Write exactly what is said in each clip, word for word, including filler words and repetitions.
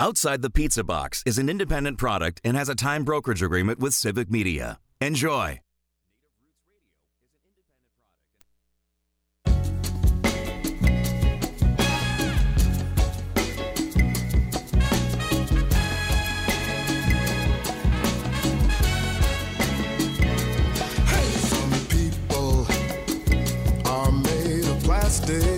Outside the Pizza Box is an independent product and has a time brokerage agreement with Civic Media. Enjoy. Hey, some people are made of plastic.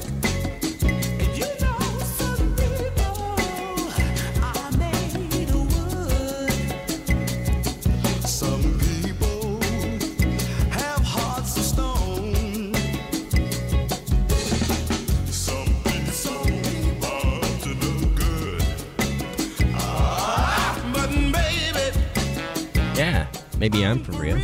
Maybe I'm for real.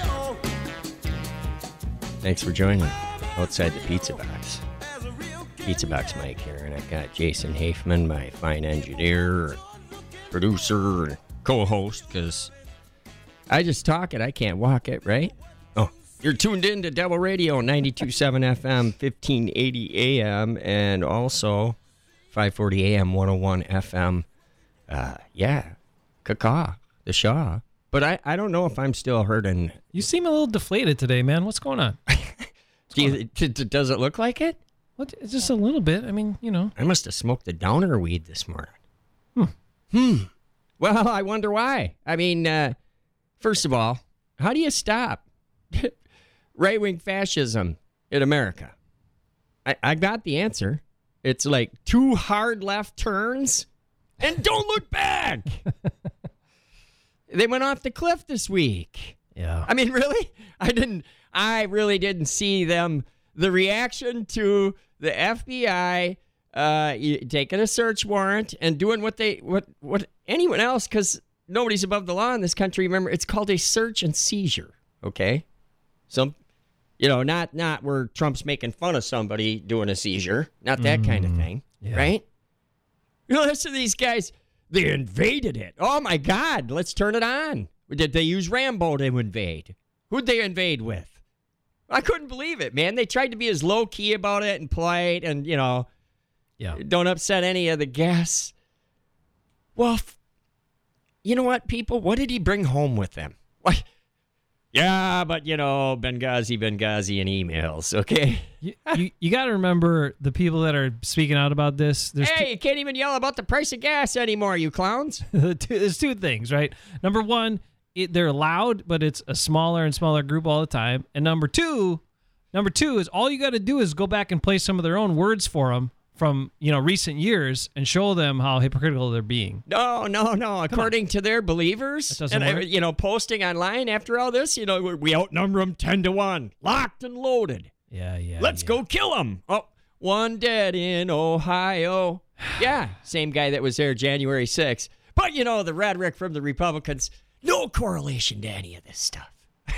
Thanks for joining Outside the Pizza Box. Pizza Box Mike here, and I've got Jason Hafman, my fine engineer, producer, and co-host, because I just talk it, I can't walk it, right? Oh, you're tuned in to Devil Radio, ninety-two point seven F M, fifteen eighty A M, and also five forty A M, one oh one F M. Uh, yeah, Caca, the Shaw. But I, I don't know if I'm still hurting. You seem a little deflated today, man. What's going on? What's Do you, going on? t- t- does it look like it? What? Just a little bit. I mean, you know. I must have smoked a downer weed this morning. Hmm. Hmm. Well, I wonder why. I mean, uh, first of all, how do you stop right-wing fascism in America? I, I got the answer. It's like two hard left turns and don't look back. They went off the cliff this week. Yeah. I mean, really? I didn't, I really didn't see them, the reaction to the F B I uh, taking a search warrant and doing what they, what, what anyone else, because nobody's above the law in this country. Remember, it's called a search and seizure, okay? Some, you know, not, not where Trump's making fun of somebody doing a seizure, not that mm, kind of thing, yeah. Right? You know, listen to these guys. They invaded it. Oh, my God. Let's turn it on. Did they use Rambo to invade? Who'd they invade with? I couldn't believe it, man. They tried to be as low-key about it and polite and, you know, yeah. Don't upset any of the guests. Well, f- you know what, people? What did he bring home with him? What? Yeah, but, you know, Benghazi, Benghazi, and emails, okay? You, you, you got to remember the people that are speaking out about this. There's hey, two, you can't even yell about the price of gas anymore, you clowns. There's two things, right? Number one, it, they're loud, but it's a smaller and smaller group all the time. And number two, number two is all you got to do is go back and play some of their own words for them from, you know, recent years and show them how hypocritical they're being. No, no, no. According to their believers, and work. you know, posting online after all this, you know, we outnumber them ten to one, locked and loaded. Yeah, yeah. Let's yeah. go kill them. Oh, one dead in Ohio. Yeah, same guy that was there January sixth. But you know, the rhetoric from the Republicans, no correlation to any of this stuff.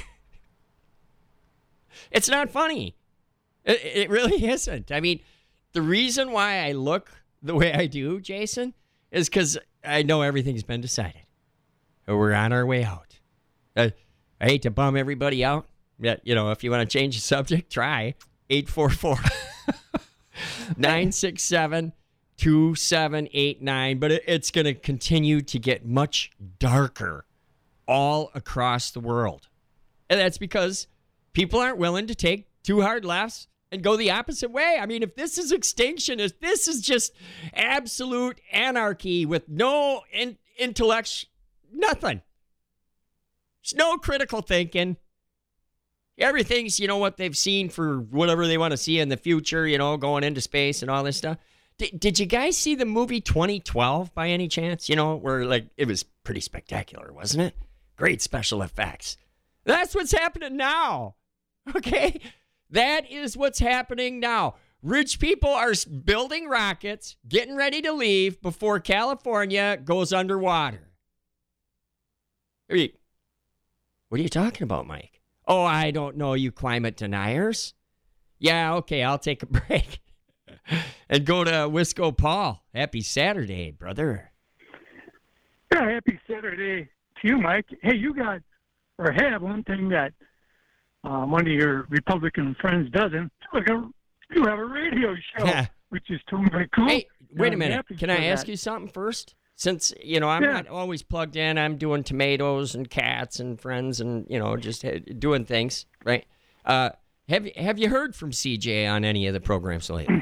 It's not funny. It, it really isn't. I mean, the reason why I look the way I do, Jason, is because I know everything's been decided. We're on our way out. Uh, I hate to bum everybody out. But, you know, if you want to change the subject, try eight four four, nine six seven, two seven eight nine. But it, it's going to continue to get much darker all across the world. And that's because people aren't willing to take two hard lefts and go the opposite way. I mean, if this is extinction, if this is just absolute anarchy with no in- intellect, nothing. There's no critical thinking. Everything's, you know, what they've seen for whatever they want to see in the future, you know, going into space and all this stuff. D- did you guys see the movie twenty twelve by any chance? You know, where, like, it was pretty spectacular, wasn't it? Great special effects. That's what's happening now. Okay? That is what's happening now. Rich people are building rockets, getting ready to leave before California goes underwater. What are you, what are you talking about, Mike? Oh, I don't know, you climate deniers. Yeah, okay, I'll take a break and go to Wisco Paul. Happy Saturday, brother. Yeah, happy Saturday to you, Mike. Hey, you got, or have one thing that uh, one of your Republican friends doesn't. You have a radio show, Yeah. which is totally cool. Hey, wait a I'm minute. happy Can for I ask that. you something first? Since, you know, I'm Yeah. not always plugged in. I'm doing tomatoes and cats and friends and, you know, just uh, doing things, right? Uh, have, have you heard from C J on any of the programs lately?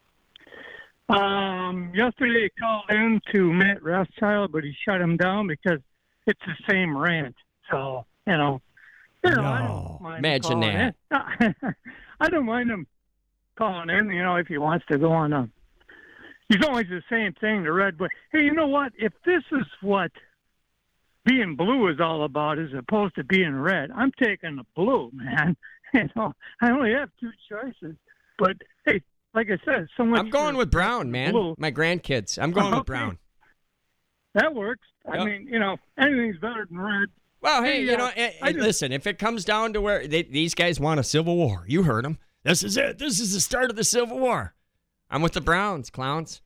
Um, yesterday he called in to Matt Rothschild, but he shut him down because it's the same rant. So, you know, you know I No. don't mind Imagine calling in. I don't mind him calling in, you know, if he wants to go on a... He's always the same thing, the red. But, hey, you know what? If this is what being blue is all about as opposed to being red, I'm taking the blue, man. You know, I only have two choices. But, hey, like I said, so much... I'm going for with brown, man. blue. My grandkids. I'm going with Okay. brown. That works. I Yep. mean, you know, anything's better than red. Well, hey, Hey, you uh, know, eh, I eh, just- listen, if it comes down to where they, these guys want a civil war, you heard them. This is it. This is the start of the civil war. I'm with the Browns, clowns.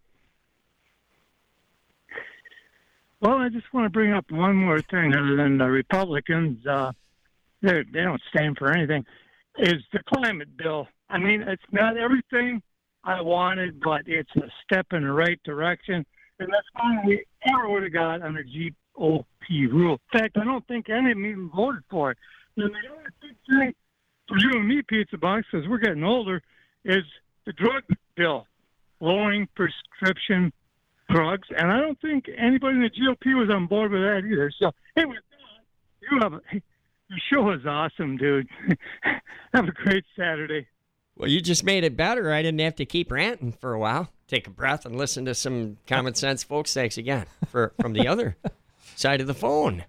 Well, I just want to bring up one more thing other than the Republicans. Uh, they they don't stand for anything. Is the climate bill. I mean, it's not everything I wanted, but it's a step in the right direction. And that's all we ever would have got under G O P rule. In fact, I don't think any of them even voted for it. And the only big thing for you and me, Pizza Box, because we're getting older, is the drug bill, lowering prescription drugs. And I don't think anybody in the G O P was on board with that either. So, hey, with that, you have a, hey, your show is awesome, dude. Have a great Saturday. Well, you just made it better. I didn't have to keep ranting for a while. Take a breath and listen to some common sense folks. Thanks again for from the other side of the phone.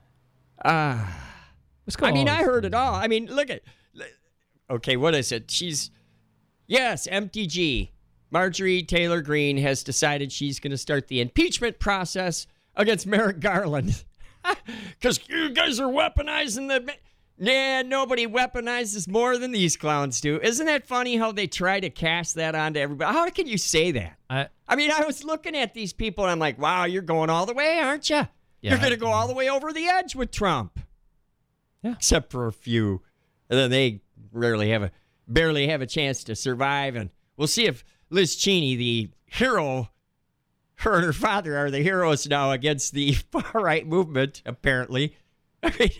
Ah. Let's go I mean, on. I heard it all. I mean, look at. Okay, what is it? She's. Yes, M T G. Marjorie Taylor Greene has decided she's going to start the impeachment process against Merrick Garland. Because you guys are weaponizing the. Yeah, nobody weaponizes more than these clowns do. Isn't that funny how they try to cast that onto everybody? How can you say that? I, I mean, I was looking at these people and I'm like, wow, you're going all the way, aren't you? Yeah. You're going to go all the way over the edge with Trump. Yeah. Except for a few. And then they rarely have a, barely have a chance to survive. And we'll see if Liz Cheney, the hero, her and her father are the heroes now against the far-right movement, apparently. I mean,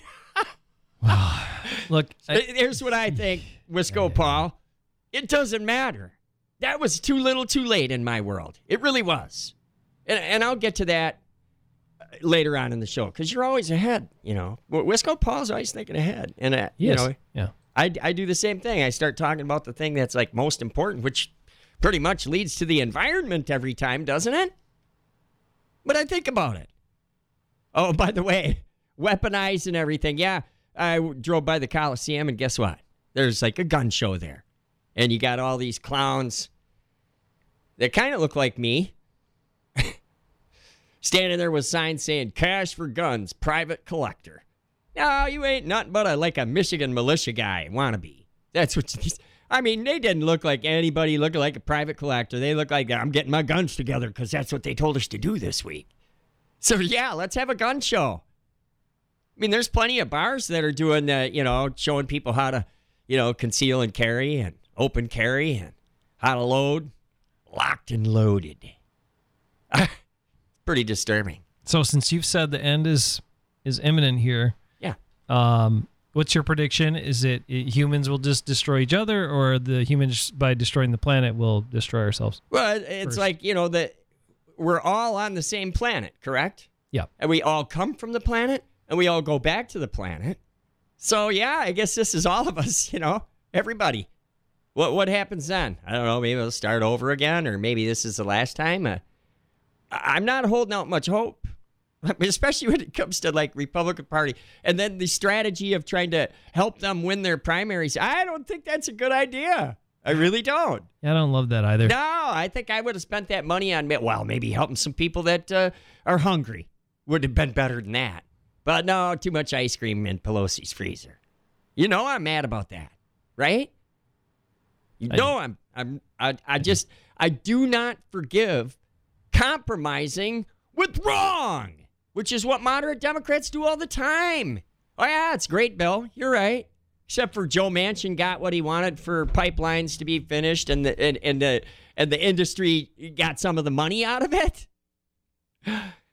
look, I, here's what I think, Wisco Paul. It doesn't matter. That was too little too late in my world. It really was. And, and I'll get to that later on in the show because you're always ahead, you know. Wisco Paul's always thinking ahead. And, uh, you yes. know, yeah. I, I do the same thing. I start talking about the thing that's like most important, which pretty much leads to the environment every time, doesn't it? But I think about it. Oh, by the way, weaponized and everything. Yeah, I drove by the Coliseum, and guess what? There's like a gun show there. And you got all these clowns that kind of look like me. Standing there with signs saying, cash for guns, private collector. No, you ain't nothing but a, like a Michigan militia guy, wannabe. That's what you, I mean, they didn't look like anybody looking like a private collector. They look like, I'm getting my guns together because that's what they told us to do this week. So, yeah, let's have a gun show. I mean, there's plenty of bars that are doing, the, you know, showing people how to, you know, conceal and carry and open carry and how to load. Locked and loaded. Pretty disturbing. So since you've said the end is is imminent here, Yeah. um, what's your prediction? Is it, it humans will just destroy each other, or the humans by destroying the planet will destroy ourselves? Well, it's First. like, you know, that we're all on the same planet, correct? Yeah. And we all come from the planet, and we all go back to the planet. So, yeah, I guess this is all of us, you know, everybody. What what happens then? I don't know. Maybe we'll start over again, or maybe this is the last time. Uh, I- I'm not holding out much hope, especially when it comes to, like, Republican Party. And then the strategy of trying to help them win their primaries. I don't think that's a good idea. I really don't. Yeah, I don't love that either. No, I think I would have spent that money on, well, maybe helping some people that uh, are hungry. Would have been better than that. But no, too much ice cream in Pelosi's freezer. You know I'm mad about that, right? You I know I'm, I'm, I, I just, I do not forgive compromising with wrong, which is what moderate Democrats do all the time. Oh yeah, it's great, Bill. You're right. Except for Joe Manchin got what he wanted for pipelines to be finished, and the and, and the and the industry got some of the money out of it.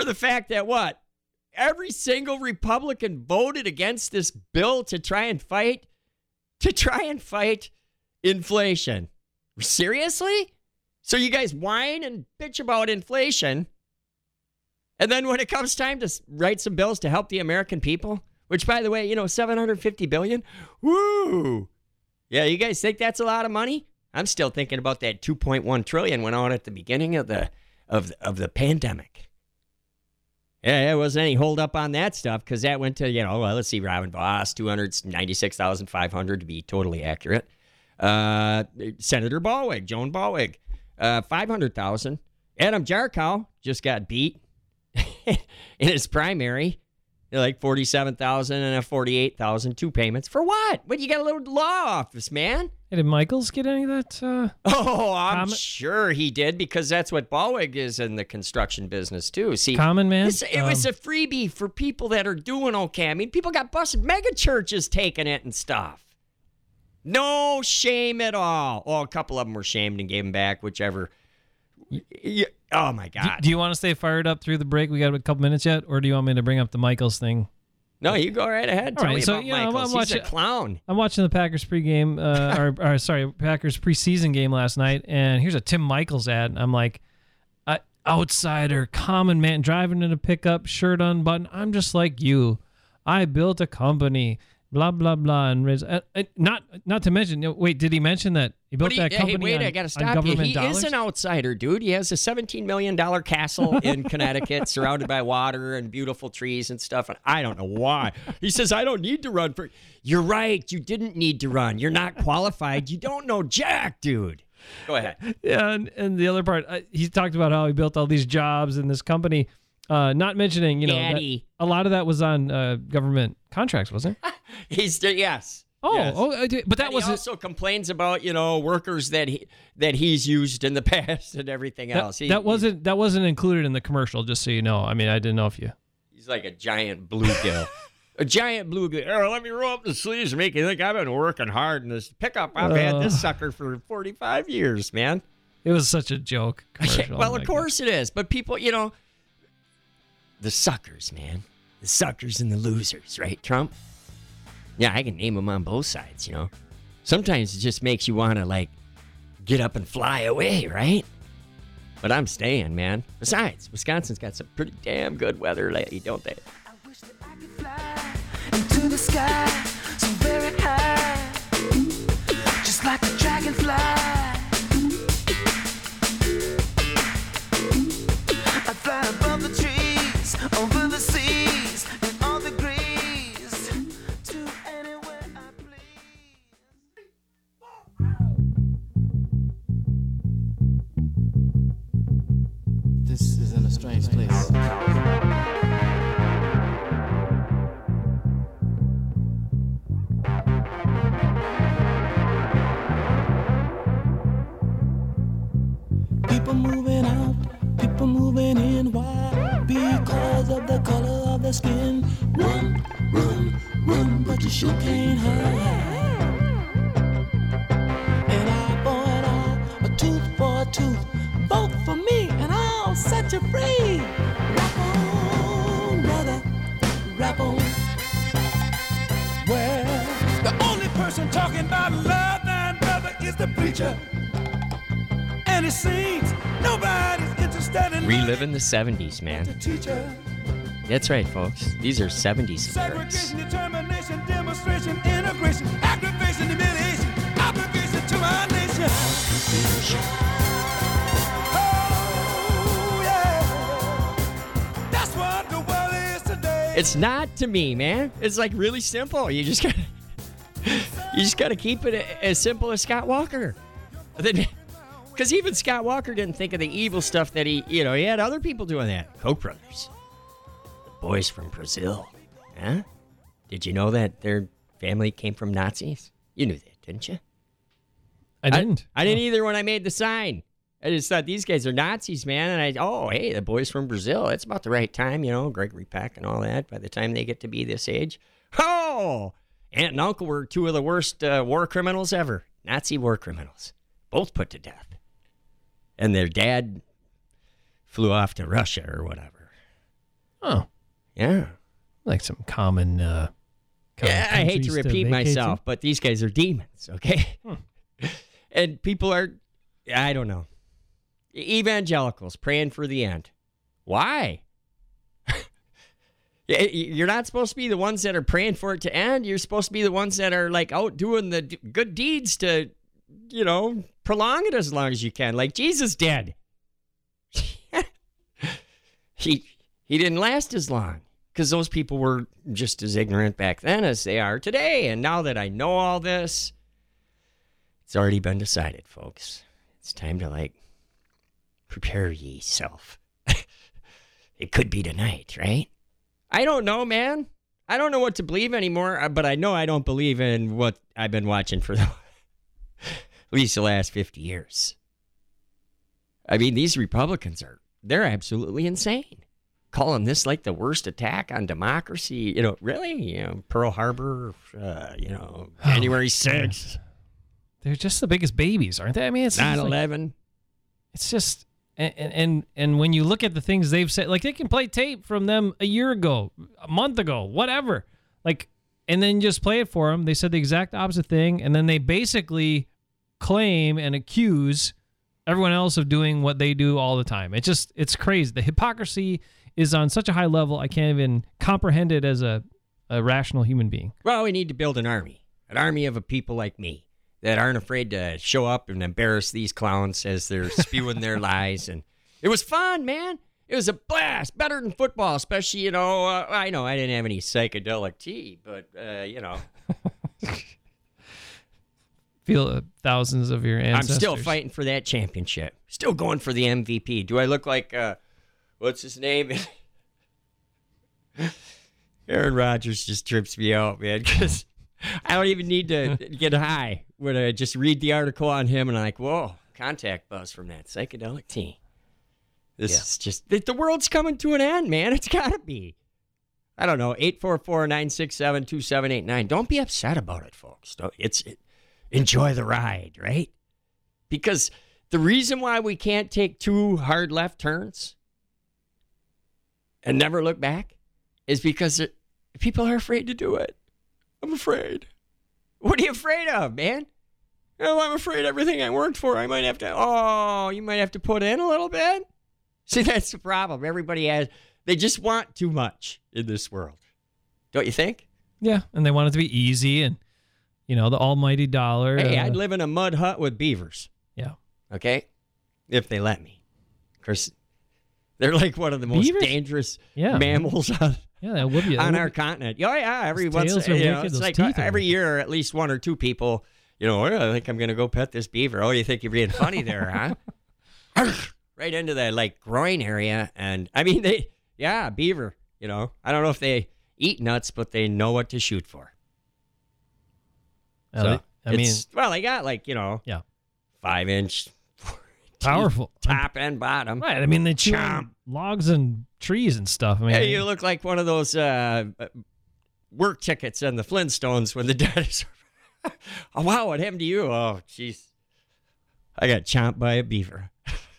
the fact that what? Every single Republican voted against this bill to try and fight, to try and fight inflation. Seriously? So you guys whine and bitch about inflation, and then when it comes time to write some bills to help the American people, which, by the way, you know, seven hundred fifty billion dollars, woo! Yeah, you guys think that's a lot of money? I'm still thinking about that two point one trillion dollars went out at the beginning of the of of the pandemic. Yeah, there wasn't any hold up on that stuff because that went to, you know, well, let's see, Robin Voss, two hundred ninety-six thousand five hundred to be totally accurate. Uh, Senator Ballweg, Joan Ballweg, uh, five hundred thousand. Adam Jarkow just got beat in his primary. They're like forty-seven thousand and a forty-eight thousand, two payments. For what? What, you got a little law office, man? Hey, did Michaels get any of that? Uh, oh, I'm comment? sure he did because that's what Ballweg is in the construction business, too. See, Common man? This, it um, was a freebie for people that are doing okay. I mean, people got busted. Mega churches taking it and stuff. No shame at all. Well, a couple of them were shamed and gave them back, whichever. Yeah. Oh, my God. Do, do you want to stay fired up through the break? We got a couple minutes yet? Or do you want me to bring up the Michaels thing? No, you go right ahead. All Tell right, me so, about you know, Michaels. I'm watching, He's a clown. I'm watching the Packers pregame, uh, or, or sorry, Packers preseason game last night, and here's a Tim Michaels ad. I'm like, I, outsider, common man, driving in a pickup, shirt unbuttoned. I'm just like you. I built a company. Blah blah blah, and uh, uh, not not to mention. Wait, did he mention that he built he, that company? Hey, wait, on, I gotta on stop you. government He dollars? is an outsider, dude. He has a seventeen million dollars castle in Connecticut, surrounded by water and beautiful trees and stuff. And I don't know why. He says I don't need to run for. You're right. You didn't need to run. You're not qualified. You don't know jack, dude. Go ahead. Yeah, and, and the other part, uh, he talked about how he built all these jobs in this company. Uh, not mentioning, you know, that a lot of that was on uh, government contracts, wasn't it? He's yes. Oh, yes. oh, I did- but that and was he also complains about, you know, workers that he that he's used in the past and everything that, else. He, that wasn't that wasn't included in the commercial. Just so you know, I mean, I didn't know if you. He's like a giant bluegill. A giant bluegill. Oh, let me roll up the sleeves and make you think I've been working hard in this pickup. I've uh, had this sucker for forty-five years, man. It was such a joke commercial. Well, of like course it is. But people, you know, the suckers, man. The suckers and the losers, right, Trump? Yeah, I can name them on both sides, you know. Sometimes it just makes you want to, like, get up and fly away, right? But I'm staying, man. Besides, Wisconsin's got some pretty damn good weather lately, don't they? I wish that I could fly into the sky so very high, just like a dragonfly. I fly above the trees, over the seas, and all the degrees, to anywhere I please. This is in a strange place. People moving out, people moving in. Why? Because of the color of their skin. Run, run, run, but you sure can't hide. An eye for an eye, a tooth for a tooth. Vote for me and I'll set you free. Rap on, brother, rap on. Well, the only person talking about love now, brother, is the preacher. And it seems nobody's interested in Reliving the seventies, the man. teacher. That's right, folks. These are seventies lyrics. Segregation, determination, demonstration, integration, aggravation, humiliation, obligation to our nation. Oh, yeah. That's what the world is today. It's not to me, man. It's like really simple. You just gotta, you just gotta keep it as simple as Scott Walker. Because even Scott Walker didn't think of the evil stuff that he, you know, he had other people doing that. Koch brothers, the boys from Brazil. Huh? Did you know that their family came from Nazis? You knew that, didn't you? I didn't. I, I didn't either when I made the sign. I just thought these guys are Nazis, man. And I, oh, hey, the boys from Brazil. It's about the right time, you know, Gregory Peck and all that. By the time they get to be this age. Oh, Aunt and Uncle were two of the worst uh, war criminals ever. Nazi war criminals. Both put to death. And their dad flew off to Russia or whatever. Oh, Yeah. like some common. Uh, common Yeah, I hate to countries repeat vacate to. myself, but these guys are demons, okay? And people are, I don't know, evangelicals praying for the end. Why? You're not supposed to be the ones that are praying for it to end. You're supposed to be the ones that are like out doing the d- good deeds to, you know, prolong it as long as you can, like Jesus did. he he didn't last as long because those people were just as ignorant back then as they are today. And now that I know all this, it's already been decided, folks. It's time to like prepare yourself. It could be tonight, right? I don't know, man. I don't know what to believe anymore, but I know I don't believe in what I've been watching for the, at least the last fifty years. I mean, these Republicans are, they're absolutely insane. Calling this like the worst attack on democracy. You know, really? You know, Pearl Harbor, uh, you know, January sixth. They're just the biggest babies, aren't they? I mean, it's nine just like- eleven. it's just and, and and when you look at the things they've said, like they can play tape from them a year ago, a month ago, whatever, like, and then just play it for them. They said the exact opposite thing, and then they basically claim and accuse everyone else of doing what they do all the time. It's just, it's crazy. The hypocrisy is on such a high level, I can't even comprehend it as a, a rational human being. Well, we need to build an army, an army of a people like me that aren't afraid to show up and embarrass these clowns as they're spewing their lies. And it was fun, man. It was a blast, better than football, especially, you know, uh, I know I didn't have any psychedelic tea, but, uh, you know. Feel uh, thousands of your ancestors. I'm still fighting for that championship. Still going for the M V P. Do I look like, uh, what's his name? Aaron Rodgers just trips me out, man, because I don't even need to get high when I just read the article on him and I'm like, whoa, contact buzz from that psychedelic tea. This Yeah. is just, the, the world's coming to an end, man. It's got to be. I don't know, eight four four, nine six seven, two seven eight nine. Don't be upset about it, folks. Don't, it's it, enjoy the ride, right? Because the reason why we can't take two hard left turns and never look back is because it, people are afraid to do it. I'm afraid. What are you afraid of, man? Oh, I'm afraid everything I worked for, I might have to, oh, you might have to put in a little bit. See, that's the problem. Everybody has, they just want too much in this world. Don't you think? Yeah, and they want it to be easy and, you know, the almighty dollar. Hey, uh, I'd live in a mud hut with beavers, Yeah. okay? If they let me. Of course, they're like one of the most Beavers? dangerous Yeah. mammals on, Yeah, that would be. that on would our be- continent. Oh, yeah, every Those once, tails are you know, wicked, it's those like teeth are every wicked. year, at least one or two people, you know, "Oh, I think I'm going to go pet this beaver. Oh, you think you're being funny there, huh? Right into that, like, groin area. And, I mean, they, yeah, beaver, you know. I don't know if they eat nuts, but they know what to shoot for. Uh, So, I mean, it's, well, they got, like, you know, yeah, five inch powerful. top and bottom. Right. I mean, they chew on Chomp. logs and trees and stuff. I mean, Hey, you look like one of those uh, work tickets on the Flintstones when the dinosaur. Oh, wow, what happened to you? Oh, jeez. I got chomped by a beaver.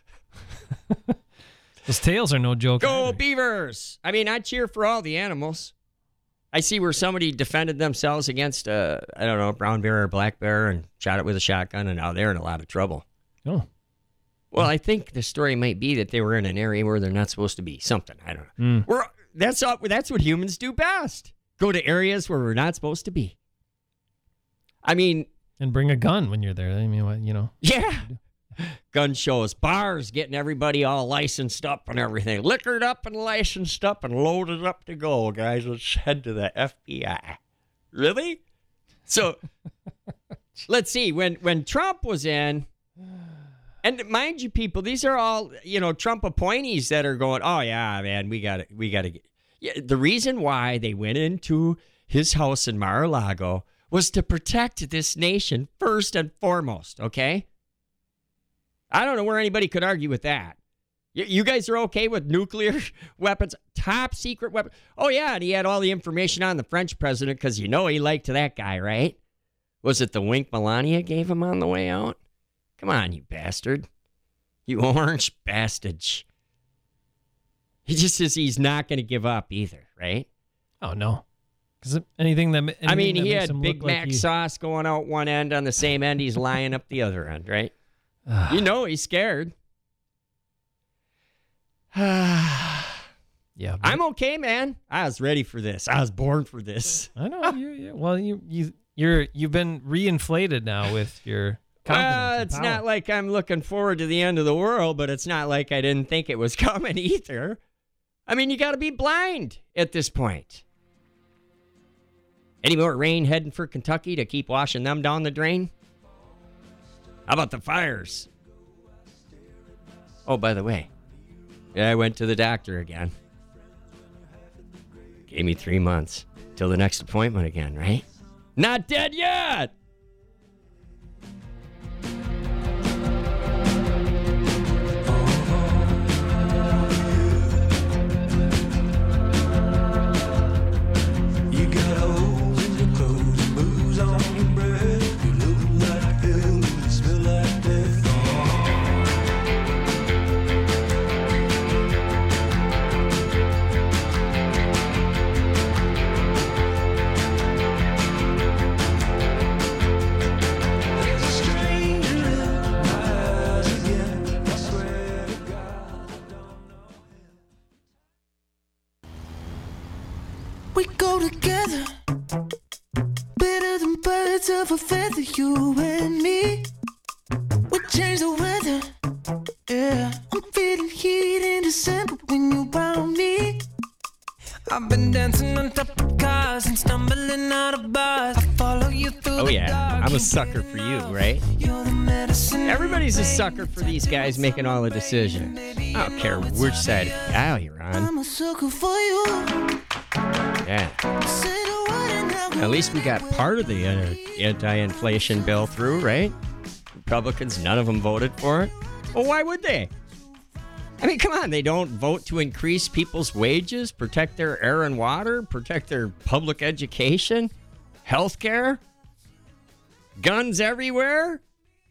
those tails are no joke. Go either. Beavers! I mean, I cheer for all the animals. I see where somebody defended themselves against, uh, I don't know, brown bear or black bear and shot it with a shotgun, and now they're in a lot of trouble. Oh, Well, I think the story might be that they were in an area where they're not supposed to be. Something, I don't know. Mm. We're, that's, all, that's what humans do best. Go to areas where we're not supposed to be. I mean, and bring a gun when you're there. I mean, what, you know. yeah. Gun shows, bars, getting everybody all licensed up and everything. Liquored up and licensed up and loaded up to go, guys. Let's head to the F B I. Really? So, let's see. When when Trump was in, and mind you, people, these are all, you know, Trump appointees that are going, oh, yeah, man, we got to, we got to get. Yeah, the reason why they went into his house in Mar-a-Lago was to protect this nation first and foremost, okay? I don't know where anybody could argue with that. You, you guys are okay with nuclear weapons, top secret weapons? Oh, yeah, and he had all the information on the French president because you know he liked that guy, right? Was it the wink Melania gave him on the way out? Come on, you bastard. You orange bastard. He just says he's not going to give up either, right? Oh, no. Because anything that anything I mean, that he makes had him Big look like Mac he- sauce going out one end. On the same end, he's lying up the other end, right? You know he's scared. Yeah, but- I'm okay, man. I was ready for this. I was born for this. I know. You, you, well, you, you, you're, you've been reinflated now with your confidence. Well, and it's power. not like I'm looking forward to the end of the world, but it's not like I didn't think it was coming either. I mean, you got to be blind at this point. Any more rain heading for Kentucky to keep washing them down the drain? How about the fires? Oh, by the way, yeah, I went to the doctor again. Gave me three months till the next appointment again, right? Not dead yet! You got holes in your clothes and booze on your breath. You look like hell and you smell like death. There's a stranger in my eyes again. I swear to God, I don't know. We go together, better than birds of a feather, you and me. We change the weather, yeah. I'm feeling heat in December when you found me. I've been dancing on top of cars and stumbling out of bars. I follow you through Oh, the yeah. dark I'm a and sucker get for you, enough. right? You're the medicine. Everybody's a sucker for these guys making all the decisions. I don't care which side of the aisle you're on. I'm a sucker for you. Yeah. Say the word and I will At least we got part of the uh, anti-inflation bill through, right? Republicans, none of them voted for it. Well, why would they? I mean, come on. They don't vote to increase people's wages, protect their air and water, protect their public education, health care, guns everywhere.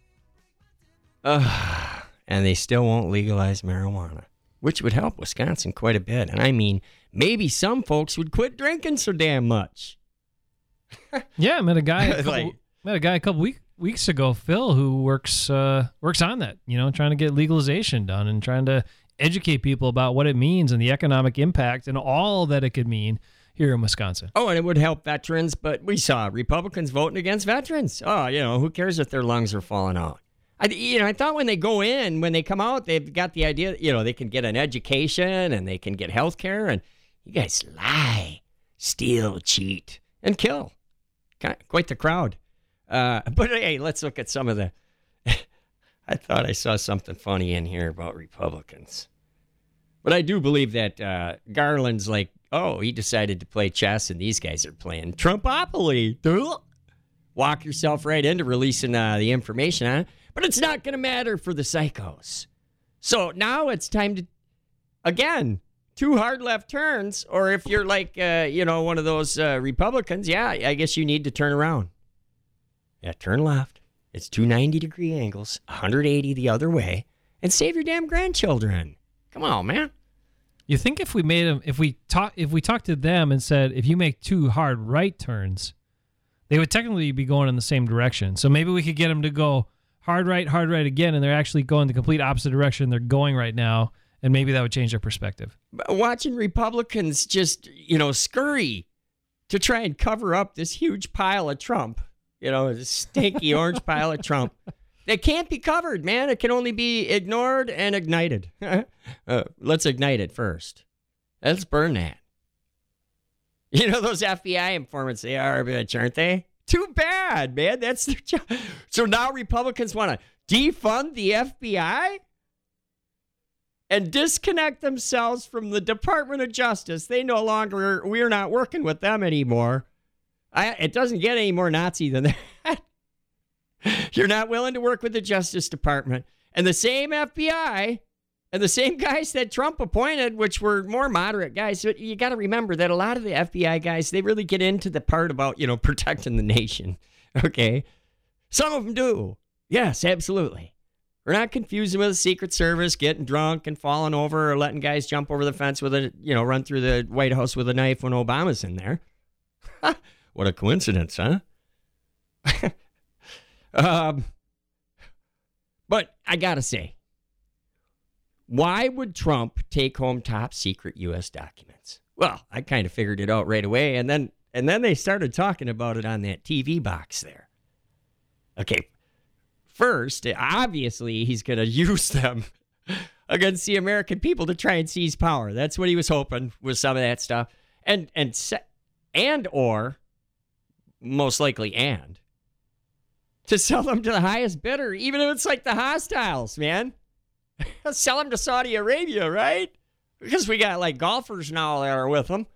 Ugh. And they still won't legalize marijuana, which would help Wisconsin quite a bit. And I mean, maybe some folks would quit drinking so damn much. Yeah, I met a guy. A couple, Like- met a guy a couple week, weeks ago, Phil, who works uh, works on that. You know, trying to get legalization done and trying to educate people about what it means and the economic impact and all that it could mean here in Wisconsin. Oh, and it would help veterans, but we saw Republicans voting against veterans. Oh, you know, who cares if their lungs are falling out? I, you know, I thought when they go in, when they come out, they've got the idea, you know, they can get an education and they can get health care. And you guys lie, steal, cheat, and kill. Quite the crowd. Uh, but hey, let's look at some of the. I thought I saw something funny in here about Republicans. But I do believe that uh, Garland's like, oh, he decided to play chess and these guys are playing Trumpopoly. Walk yourself right into releasing uh, the information on it. But it's not going to matter for the psychos. So now it's time to, again, two hard left turns. Or if you're like, uh, you know, one of those uh, Republicans, yeah, I guess you need to turn around. Yeah, turn left. It's two ninety degree angles, one hundred eighty the other way, and save your damn grandchildren. Come on, man. You think if we made them, if we talk, if we talked to them and said, if you make two hard right turns, they would technically be going in the same direction. So maybe we could get them to go hard right, hard right again, and they're actually going the complete opposite direction they're going right now, and maybe that would change their perspective. Watching Republicans just, you know, scurry to try and cover up this huge pile of Trump, you know, this stinky orange pile of Trump. It can't be covered, man. It can only be ignored and ignited. uh, let's ignite it first. Let's burn that. You know, those F B I informants, they are a bitch, aren't they? Too bad, man. That's their job. So now Republicans want to defund the F B I and disconnect themselves from the Department of Justice. They no longer, we're not working with them anymore. I, it doesn't get any more Nazi than that. You're not willing to work with the Justice Department. And the same F B I and the same guys that Trump appointed, which were more moderate guys. So you got to remember that a lot of the F B I guys, they really get into the part about, you know, protecting the nation. Okay. Some of them do. Yes, absolutely. We're not confusing with the Secret Service getting drunk and falling over or letting guys jump over the fence with a, you know, run through the White House with a knife when Obama's in there. What a coincidence, huh? um, but I gotta say, why would Trump take home top secret U S documents? Well, I kind of figured it out right away, and then and then they started talking about it on that T V box there. Okay. First, obviously, he's going to use them against the American people to try and seize power. That's what he was hoping with some of that stuff. And and and or, most likely and, to sell them to the highest bidder, even if it's like the hostiles, man. Sell them to Saudi Arabia, right? Because we got like golfers now that are with them.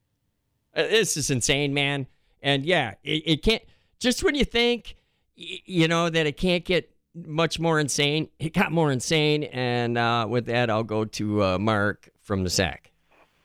This is insane, man. And yeah, it, it can't, just when you think, you know, that it can't get much more insane, it got more insane. And uh, with that, I'll go to uh, Mark from the S A C.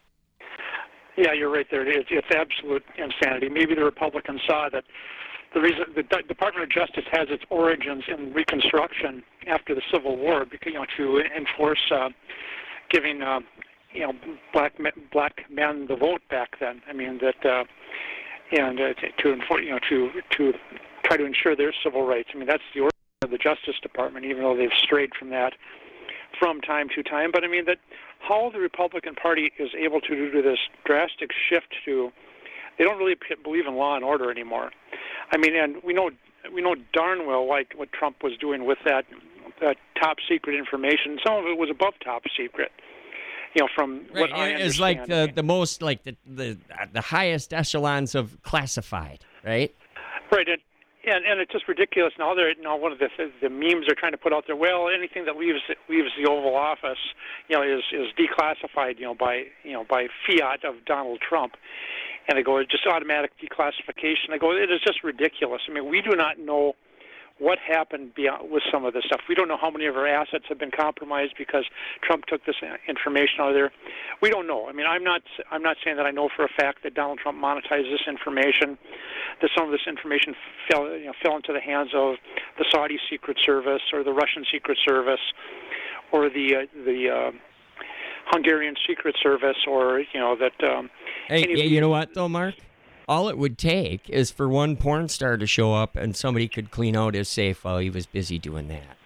Yeah, you're right there. It's, it's absolute insanity. Maybe the Republicans saw that the reason the D- Department of Justice has its origins in Reconstruction after the Civil War, because, you know, to enforce uh, giving uh, you know black men, black men the vote back then. I mean that, uh, and uh, to enforce, you know, to to try to ensure their civil rights. I mean, that's the origin of the Justice Department, even though they've strayed from that from time to time. But I mean, that how the Republican Party is able to do this drastic shift to, they don't really p- believe in law and order anymore. I mean, and we know we know darn well like what Trump was doing with that, that top secret information. Some of it was above top secret. You know, from right. what I understand. It's like the, the most, like the, the, the highest echelons of classified, right? Right, and and, and it's just ridiculous. Now they're now one of the the memes they're trying to put out there. Well, anything that leaves leaves the Oval Office, you know, is is declassified, you know, by you know by fiat of Donald Trump. And they go, it's just automatic declassification. I go, it is just ridiculous. I mean, we do not know what happened beyond, with some of this stuff. We don't know how many of our assets have been compromised because Trump took this information out of there. We don't know. I mean, I'm not I'm not saying that I know for a fact that Donald Trump monetized this information, that some of this information fell you know fell into the hands of the Saudi Secret Service or the Russian Secret Service or the uh, the uh, Hungarian Secret Service, or you know that. Um, hey, yeah, you know what though, Mark? All it would take is for one porn star to show up and somebody could clean out his safe while he was busy doing that.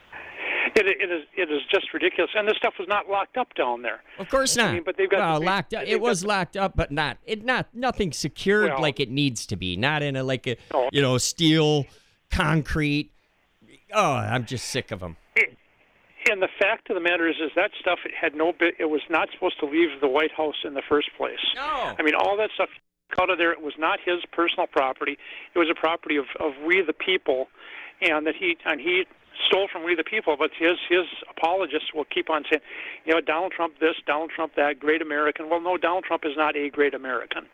It, it is it is just ridiculous, and this stuff was not locked up down there. Of course not. I mean, but they've got well, the, locked up. It was the, locked up, but not it not nothing secured well, like it needs to be. Not in a like a no. you know steel, concrete. Oh, I'm just sick of them. It, and the fact of the matter is, is that stuff had no bit. It was not supposed to leave the White House in the first place. No. I mean, all that stuff out of there. It was not his personal property. It was a property of, of we the people, and that he and he stole from we the people. But his his apologists will keep on saying, you know, Donald Trump this, Donald Trump that, great American. Well, no, Donald Trump is not a great American.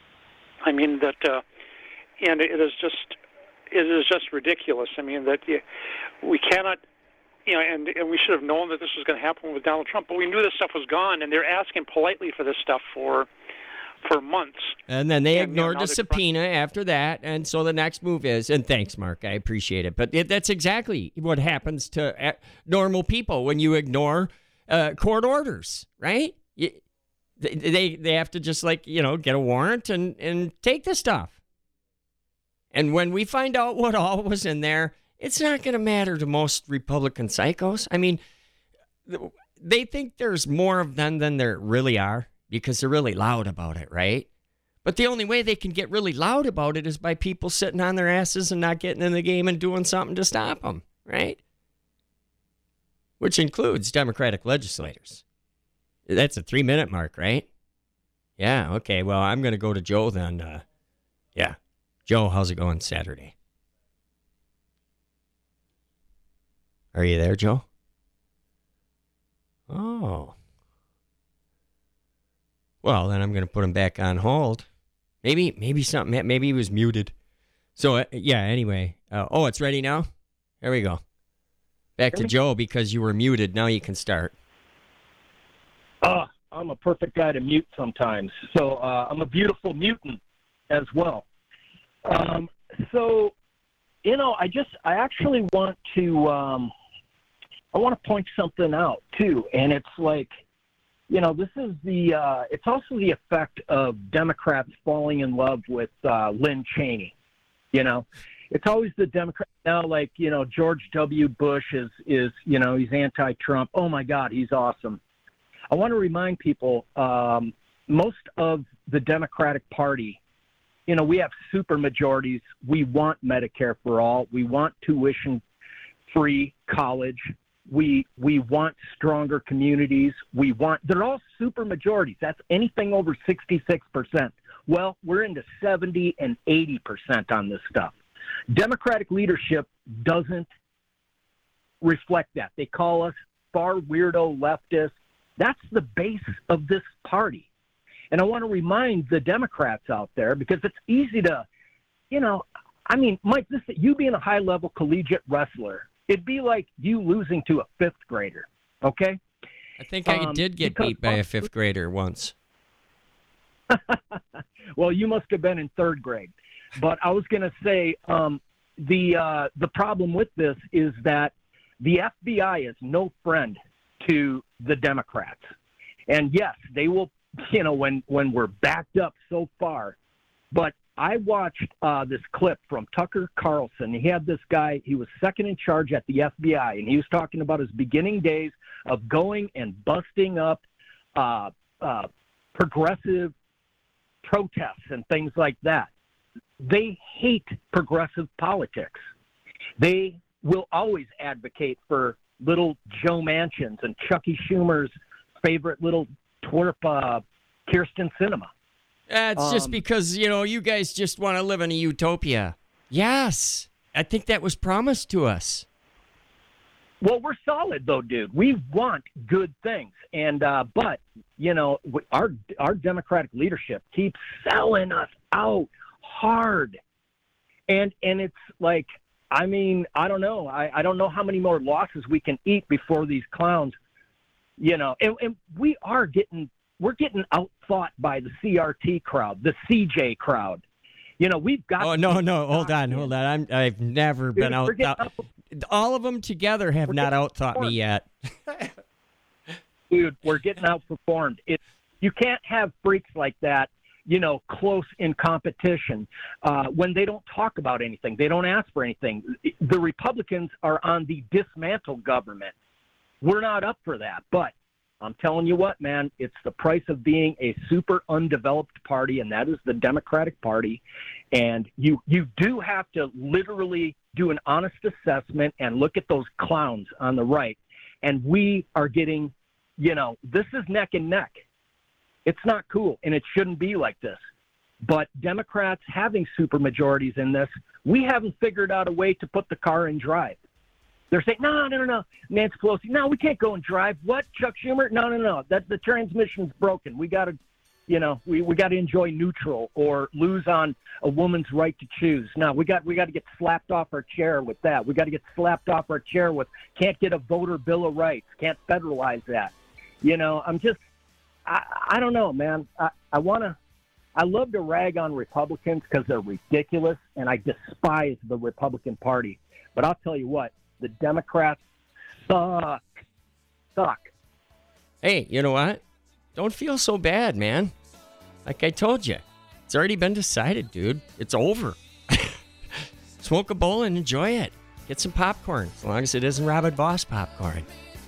I mean that, uh, and it is just it is just ridiculous. I mean that you, we cannot. You know, and, and we should have known that this was going to happen with Donald Trump, but we knew this stuff was gone, and they're asking politely for this stuff for for months. And then they and, ignored you know, the subpoena trying- after that, and so the next move is, and thanks, Mark, I appreciate it, but it, that's exactly what happens to uh, normal people when you ignore uh, court orders, right? You, they, they they have to just like, you know, get a warrant and, and take the stuff. And when we find out what all was in there, it's not going to matter to most Republican psychos. I mean, they think there's more of them than there really are because they're really loud about it, right? But the only way they can get really loud about it is by people sitting on their asses and not getting in the game and doing something to stop them, right? Which includes Democratic legislators. That's a three-minute mark, right? Yeah, okay. Well, I'm going to go to Joe then. Uh, yeah. Joe, how's it going Saturday? Are you there, Joe? Oh. Well, then I'm going to put him back on hold. Maybe maybe something, maybe he was muted. So, uh, yeah, anyway. Uh, oh, it's ready now? There we go. Back to Joe because you were muted. Now you can start. Uh, I'm a perfect guy to mute sometimes. So uh, I'm a beautiful mutant as well. Um, so, you know, I just, I actually want to... Um, I want to point something out too, and it's like, you know, this is the. Uh, it's also the effect of Democrats falling in love with uh, Lynn Cheney. You know, it's always the Democrat now. Like, you know, George W. Bush is is you know he's anti-Trump. Oh my God, he's awesome. I want to remind people, um, most of the Democratic Party, you know, we have super majorities. We want Medicare for all. We want tuition-free college. We we want stronger communities. We want, they're all super majorities. That's anything over sixty-six percent. Well, we're into seventy and eighty percent on this stuff. Democratic leadership doesn't reflect that. They call us far weirdo leftists. That's the base of this party. And I want to remind the Democrats out there, because it's easy to, you know, I mean, Mike, this, you being a high-level collegiate wrestler, it'd be like you losing to a fifth grader, okay? I think I Um, did get because- beat by a fifth grader once. Well, you must have been in third grade. But I was going to say um, the uh, the problem with this is that the F B I is no friend to the Democrats. And yes, they will, you know, when, when we're backed up so far. But I watched uh, this clip from Tucker Carlson. He had this guy, he was second in charge at the F B I, and he was talking about his beginning days of going and busting up uh, uh, progressive protests and things like that. They hate progressive politics. They will always advocate for little Joe Manchins and Chucky Schumer's favorite little twerp, uh, Kirsten Sinema. That's just Um, because, you know, you guys just want to live in a utopia. Yes. I think that was promised to us. Well, we're solid though, dude. We want good things, and uh, but you know, w- our our Democratic leadership keeps selling us out hard, and and it's like, I mean, I don't know, I, I don't know how many more losses we can eat before these clowns, you know, and, and we are getting we're getting outthought by the C R T crowd, the C J crowd. You know, we've got. Oh, no, no. Hold on, hold on. I'm, I've never been out. we're getting out- out- all of them together have We're not getting outthought me yet. Dude, we're getting outperformed. It, you can't have freaks like that, you know, close in competition uh, when they don't talk about anything. They don't ask for anything. The Republicans are on the dismantle government. We're not up for that. But I'm telling you what, man, it's the price of being a super undeveloped party, and that is the Democratic Party. And you you do have to literally do an honest assessment and look at those clowns on the right. And we are getting, you know, this is neck and neck. It's not cool, and it shouldn't be like this. But Democrats having super majorities in this, we haven't figured out a way to put the car in drive. They're saying, no, no, no, no, Nancy Pelosi, no, we can't go and drive. What, Chuck Schumer? No, no, no, that the transmission's broken. We got to, you know, we, we got to enjoy neutral or lose on a woman's right to choose. No, we got we got to get slapped off our chair with that. We got to get slapped off our chair with can't get a voter bill of rights, can't federalize that. You know, I'm just, I, I don't know, man. I, I want to, I love to rag on Republicans because they're ridiculous, and I despise the Republican Party. But I'll tell you what, the Democrats suck. Suck. Hey, you know what? Don't feel so bad, man. Like I told you, it's already been decided, dude. It's over. Smoke a bowl and enjoy it. Get some popcorn, as long as it isn't Robert Boss popcorn.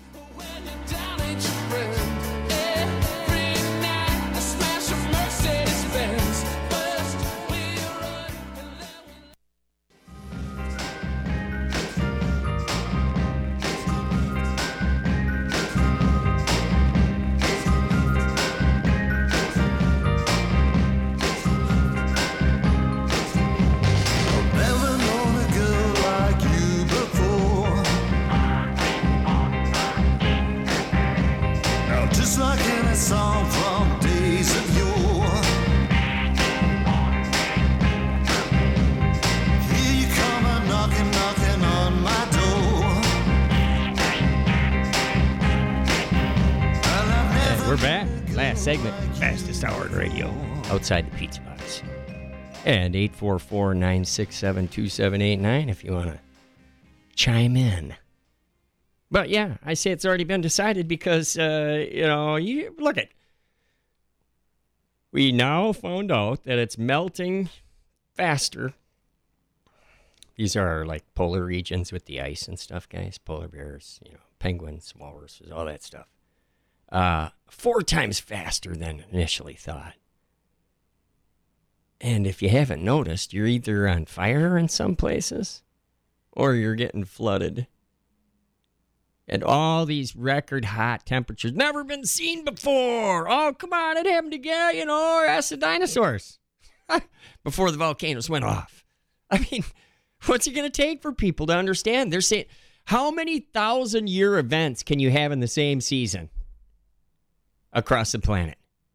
Never known a girl like you before. Now, just like in a song from days of yore. Here you come a knocking, knocking on my door. And I've And never we're back. Last segment, fastest hour in radio, outside the pizza box. And eight four four, nine six seven, two seven eight nine if you want to chime in. But yeah, I say it's already been decided because, uh, you know, you look at. We now found out that it's melting faster. These are like polar regions with the ice and stuff, guys. Polar bears, you know, penguins, walruses, all that stuff. Uh, four times faster than initially thought. And if you haven't noticed, you're either on fire in some places or you're getting flooded. And all these record hot temperatures never been seen before. Oh, come on, it happened again, you know, ask the dinosaurs. Before the volcanoes went off. I mean, what's it going to take for people to understand? They're saying, how many thousand year events can you have in the same season across the planet?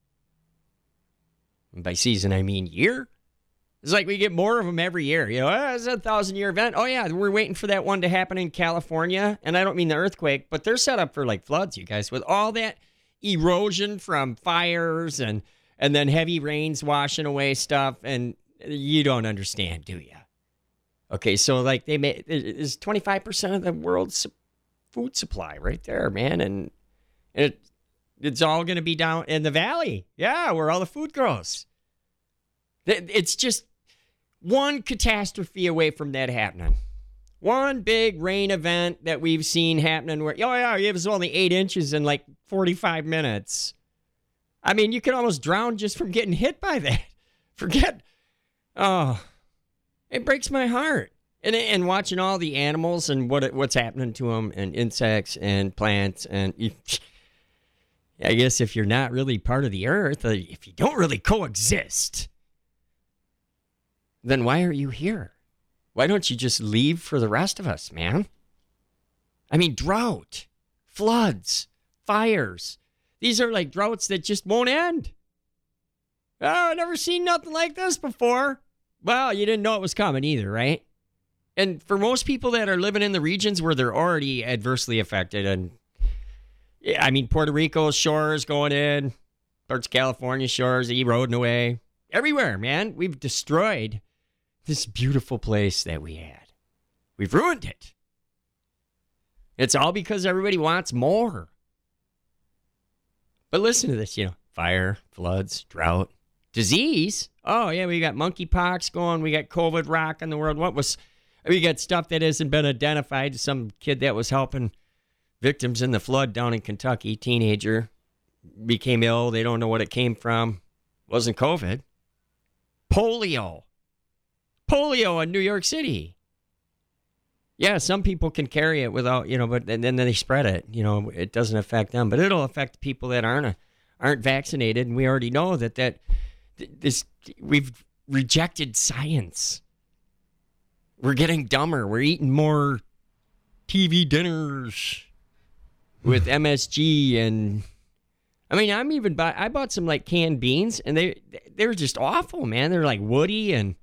And by season, I mean year. It's like we get more of them every year. You know, oh, it's a thousand year event. Oh, yeah, we're waiting for that one to happen in California. And I don't mean the earthquake, but they're set up for like floods, you guys, with all that erosion from fires and, and then heavy rains washing away stuff. And you don't understand, do you? Okay, so like they made, it's twenty-five percent of the world's food supply right there, man. And it it's all going to be down in the valley. Yeah, where all the food grows. It's just one catastrophe away from that happening. One big rain event that we've seen happening where, oh yeah, it was only eight inches in like forty-five minutes. I mean, you could almost drown just from getting hit by that. Forget, oh, it breaks my heart. And and watching all the animals and what what's happening to them and insects and plants and you, I guess if you're not really part of the earth, if you don't really coexist, then why are you here? Why don't you just leave for the rest of us, man? I mean, drought, floods, fires. These are like droughts that just won't end. Oh, I've never seen nothing like this before. Well, you didn't know it was coming either, right? And for most people that are living in the regions where they're already adversely affected, and I mean, Puerto Rico's shores going in, parts of California shores eroding away. Everywhere, man. We've destroyed this beautiful place that we had. We've ruined it. It's all because everybody wants more. But listen to this, you know, fire, floods, drought, disease. Oh, yeah, we got monkeypox going. We got COVID rocking the world. What was, we got stuff that hasn't been identified. Some kid that was helping victims in the flood down in Kentucky, teenager, became ill. They don't know what it came from. Wasn't COVID. Polio. Polio in New York City. Yeah, some people can carry it without, you know, but and then they spread it. You know, it doesn't affect them, but it'll affect people that aren't aren't vaccinated. And we already know that that this we've rejected science. We're getting dumber. We're eating more T V dinners with M S G and. I mean, I'm even buy. I bought some like canned beans, and they they were just awful, man. They're like woody, and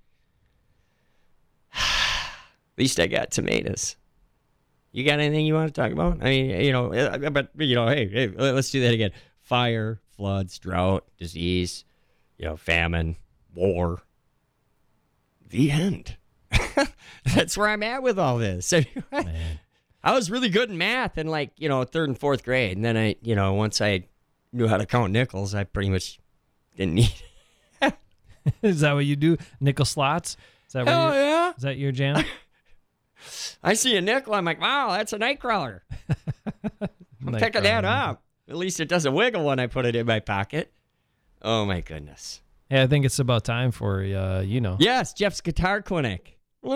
at least I got tomatoes. You got anything you want to talk about? I mean, you know, but you know, hey, hey, let's do that again. Fire, floods, drought, disease, you know, famine, war. The end. That's where I'm at with all this. Man. I was really good in math in like you know third and fourth grade, and then I, you know, once I knew how to count nickels, I pretty much didn't need it. Is that what you do? Nickel slots? Is that Hell yeah. Is that your jam? I see a nickel, I'm like, wow, that's a nightcrawler. I'm picking that up. At least it doesn't wiggle when I put it in my pocket. Oh, my goodness. Yeah, I think it's about time for, uh, you know. Yes, Jeff's Guitar Clinic.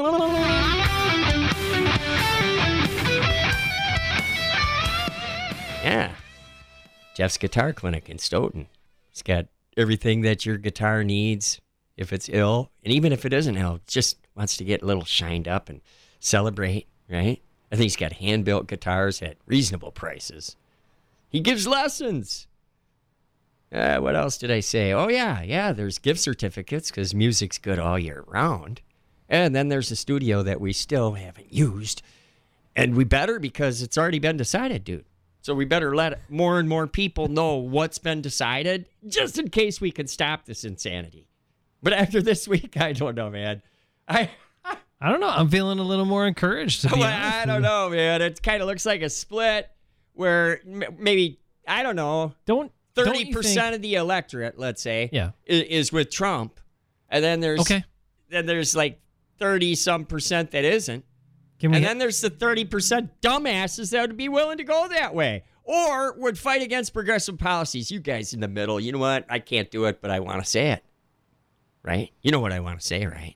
Yeah. Jeff's Guitar Clinic in Stoughton. It's got everything that your guitar needs if it's ill. And even if it isn't ill, it just wants to get a little shined up and celebrate, right? I think he's got hand-built guitars at reasonable prices. He gives lessons. Uh, what else did I say? Oh, yeah, yeah, there's gift certificates because music's good all year round. And then there's a studio that we still haven't used. And we better because it's already been decided, dude. So we better let more and more people know what's been decided just in case we can stop this insanity. But after this week, I don't know, man. I I don't know. I'm feeling a little more encouraged. To be Well, honest I with don't you. know, man. It kind of looks like a split where m- maybe, I don't know, Don't thirty don't you percent think- of the electorate, let's say, Yeah. is, is with Trump. And then there's Okay. then there's like thirty some percent that isn't. Can we? And then there's the thirty percent dumbasses that would be willing to go that way or would fight against progressive policies. You guys in the middle, you know what? I can't do it, but I want to say it. Right? You know what I want to say, right?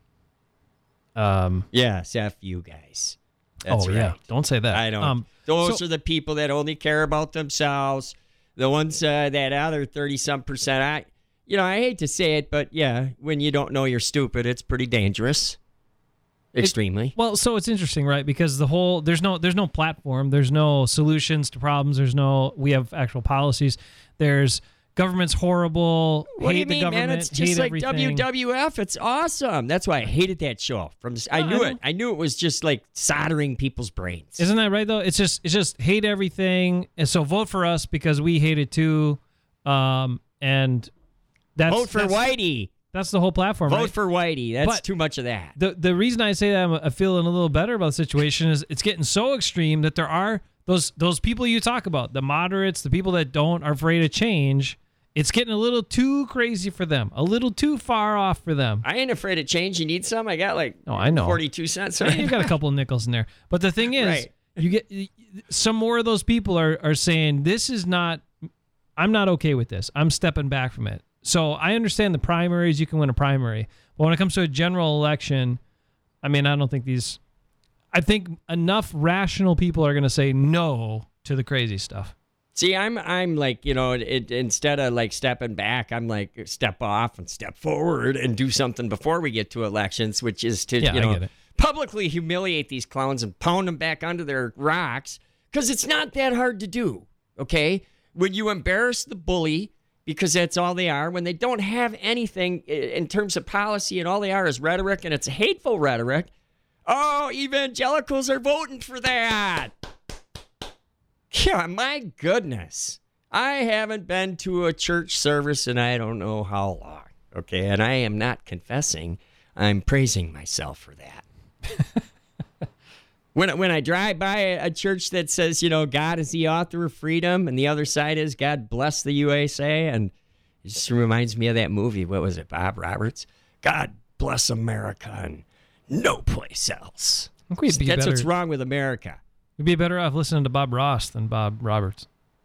um. Yes, F you guys. That's oh right. yeah. Don't say that. I don't. Um, Those so- are the people that only care about themselves. The ones uh, that other thirty some percent. I, you know, I hate to say it, but yeah, when you don't know you're stupid, it's pretty dangerous. Extremely. Well, so it's interesting, right? Because the whole there's no there's no platform, there's no solutions to problems, there's no we have actual policies. There's government's horrible. What do hate you the mean, government, man? It's hate just like everything. W W F. It's awesome. That's why I hated that show. From the, I No, I knew know. it. I knew it was just like soldering people's brains. Isn't that right though? It's just it's just hate everything, and so vote for us because we hate it too. Um, and that's Vote for that's, Whitey. That's the whole platform. Vote right? for Whitey. That's But- too much of that. the the reason I say that I'm, I'm feeling a little better about the situation is it's getting so extreme that there are those those people you talk about, the moderates, the people that don't are afraid of change. It's getting a little too crazy for them, a little too far off for them. I ain't afraid of change. You need some? I got like Oh, I know. forty-two cents. You got a couple of nickels in there, but the thing is, Right. you get some more of those people are are saying this is not. I'm not okay with this. I'm stepping back from it. So I understand the primaries. You can win a primary, but when it comes to a general election, I mean, I don't think these. I think enough rational people are going to say no to the crazy stuff. See, I'm I'm like, you know, it, instead of like stepping back, I'm like step off and step forward and do something before we get to elections, which is to, Yeah, you I know, get it. publicly humiliate these clowns and pound them back onto their rocks because it's not that hard to do, okay? When you embarrass the bully, because that's all they are, when they don't have anything i- in terms of policy and all they are is rhetoric, and it's hateful rhetoric, oh, evangelicals are voting for that. Yeah, my goodness. I haven't been to a church service in I don't know how long, okay? And I am not confessing. I'm praising myself for that. when, when I drive by a, a church that says, you know, God is the author of freedom, and the other side is God bless the U S A, and it just reminds me of that movie. What was it, Bob Roberts? God bless America and no place else. I think we'd be That's better. what's wrong with America. We'd be better off listening to Bob Ross than Bob Roberts.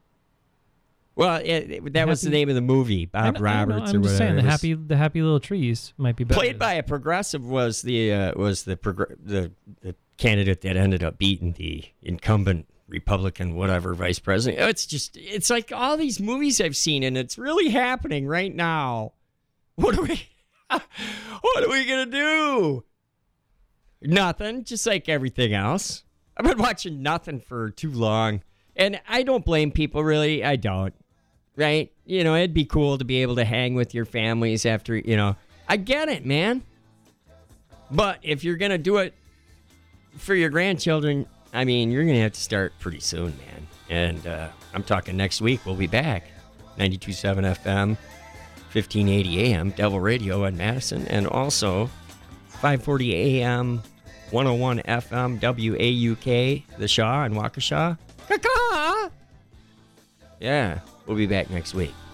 Well, it, it- that was the Happy- name of the movie, I Bob know- I know, Roberts I'm or just whatever. saying the It was happy the happy little trees might be better. played by a progressive was the uh, was the, progr- the the candidate that ended up beating the incumbent Republican whatever vice president. It's just it's like all these movies I've seen, and it's really happening right now. What are we? What are we gonna do? Nothing. Just like everything else. I've been watching nothing for too long, and I don't blame people. Really, I don't. Right? You know, it'd be cool to be able to hang with your families after, you know. I get it, man. But if you're going to do it for your grandchildren, I mean, you're going to have to start pretty soon, man. And uh, I'm talking next week. We'll be back. ninety-two point seven F M, fifteen eighty A M, Devil Radio in Madison, and also five forty A M, one oh one F M, W A U K, The Shaw in Waukesha. Caw-caw! Yeah, we'll be back next week.